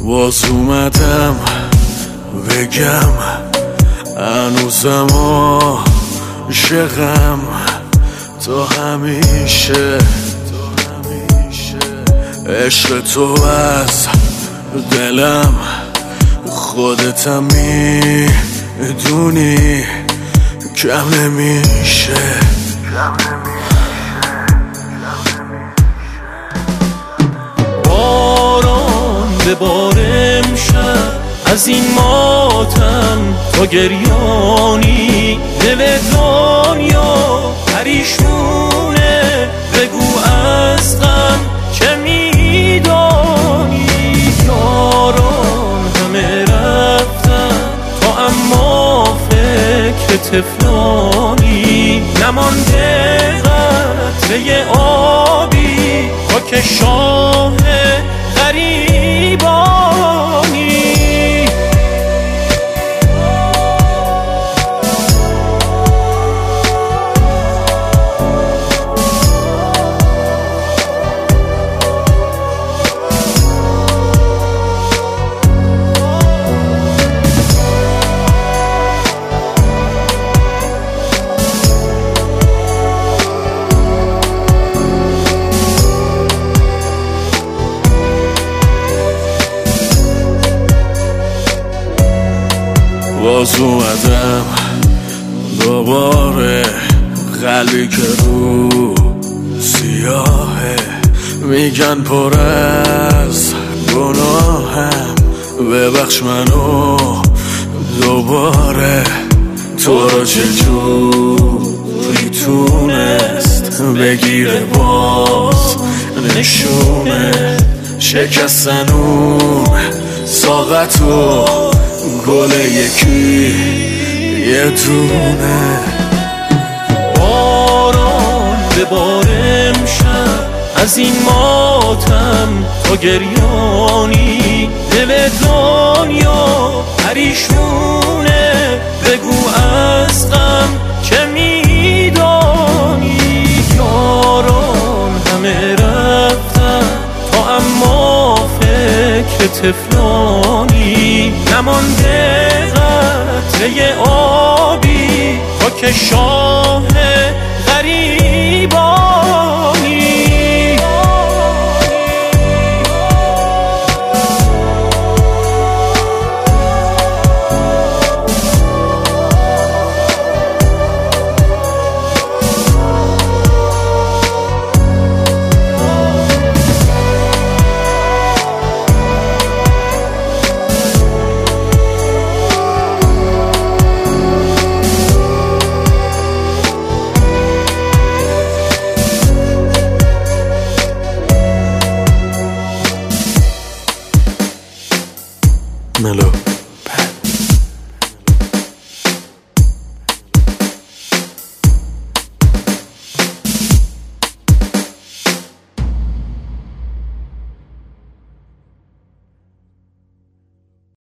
باز اومدم بگم هنوزم عاشقم تا همیشه. عشق تو از دلم خودتم میدونی کم نمیشه. باران ببارم شب از این ماتم تا گریانی، دل دنیا پریشونه بگو از غم چه میدانی. یاران همه رفتن تا اما فکر طفلانی، نمانده قطره آبی تا که شاه غریبانی. باز اومدم دوباره، قلبی که رو سیاهه میگن پر از گناهم، ببخش منو دوباره. تو رو چجوری تونست بگیره باز نشونه شکستن اون ساقتو گل یکی یه دونه. باران ببارم شب از این ماتم تا گریانی، دل دنیا پریشونه بگو از غم چه میدانی. یاران همه رفتن تا اما فکر طفلانی، نمانده قطره آبی تا که شاه